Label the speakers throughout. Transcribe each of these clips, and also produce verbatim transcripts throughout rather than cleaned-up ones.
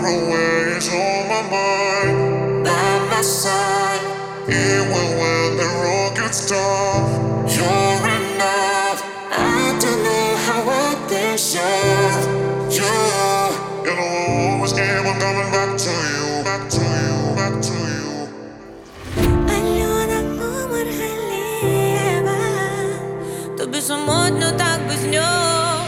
Speaker 1: always on my mind, by my side. Even when the road gets tough, you're enough. I don't know how I deserve you. You know I always keep on coming back to you, back to you, back to you.
Speaker 2: Тобі самотньо так без нього,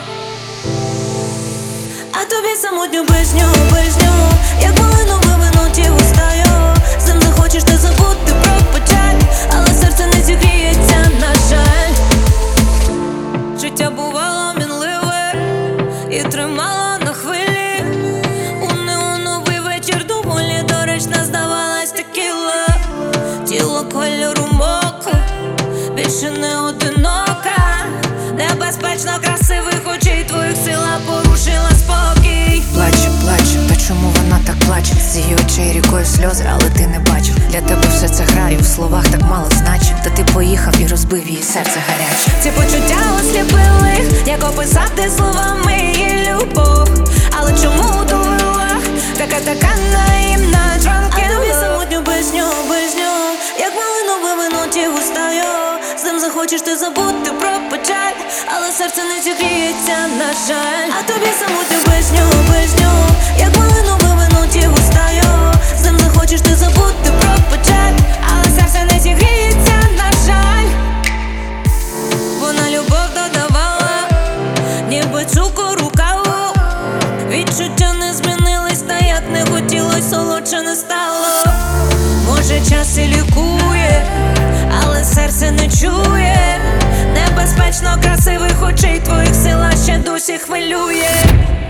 Speaker 2: а тобі самотньо без нього, без нього. Як малину вивинуті вуста його. З ним захочеш ти забути про печаль, але серце не зігріється, на жаль. Життя бувало мінливе і тримало на хвилі. У неоновий вечір доволі доречна здавалась текіла. Тіло кольору мока, більше не одинока. Небезпечно красивих очей твоїх сила порушила спокій.
Speaker 3: Плаче, плаче, та чому вона так плаче? З її очей рікою сльози, але ти не бачив. Для тебе все це грає, в словах так мало значить. Та ти поїхав і розбив її серце гаряче.
Speaker 2: Ці почуття осліпили їх, як описати словами її любов. Але чому довела, така така наївна drunk in love. А тобі самотньо без нього, без нього. Як малину вивинуті вуста його. З ним захочеш ти забути про печаль, але серце не зігріється, на жаль. А тобі самотньо без нього, без нього. Як малину вивинуті вуста його. З ним захочеш ти забути про печаль, але серце не зігріється, на жаль. Вона любов додавала, ніби цукор у каву. Відчуття не змінились, та як не хотілось, солодше не стало. Може час і лікує, але серце не чує. Небезпечно красивих очей твоїх сила ще досі хвилює.